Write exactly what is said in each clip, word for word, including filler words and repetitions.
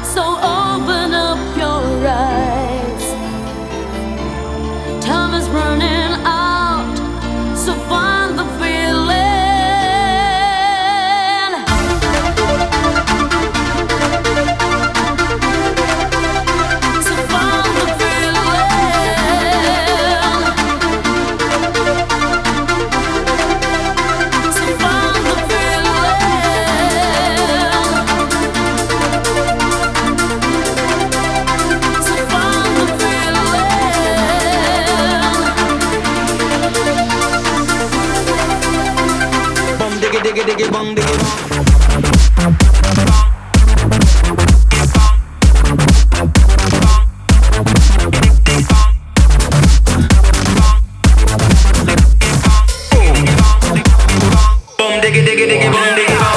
So open up your eyes. Time is running out, so find the feeling. So find the feeling. So find the Diggy diggy diggy bong diggy bong. Bong diggy diggy diggy bong diggy bong.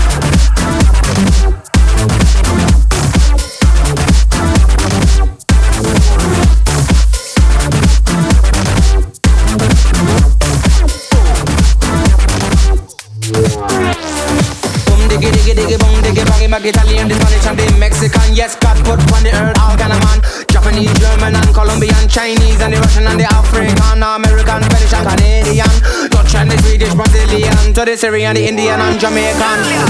Italian, the Spanish and the Mexican. Yes, God put on the earth all kind of man. Japanese, German and Colombian, Chinese and the Russian and the African, American, Spanish and Canadian, Dutch and the Swedish, Brazilian, to the Syrian, the Indian and Jamaican.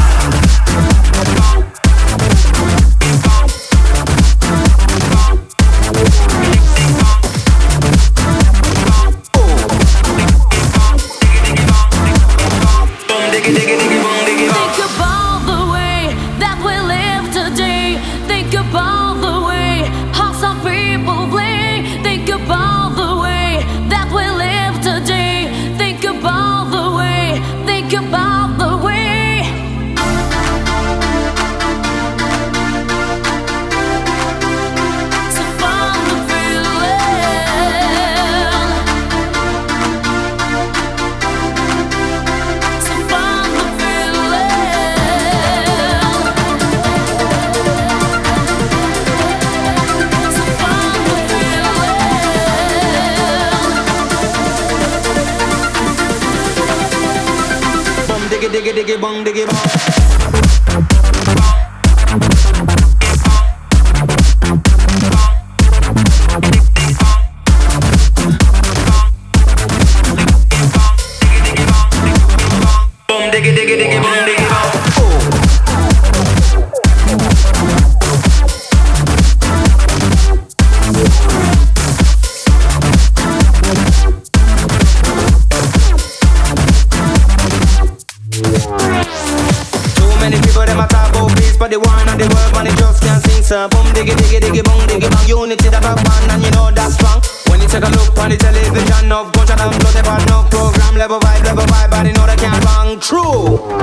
Diggy diggy bong diggy bong. Diggy diggy diggy bong diggy bong. But the one and the world man, it just can't sing, sir. Boom, diggy, diggy, diggy, boom, diggy, bang. Unity that rock band, and you know that's strong. When you take a look on the television, no gunshot and blood, but no program, level vibe, level vibe, but you know they can't bang. True.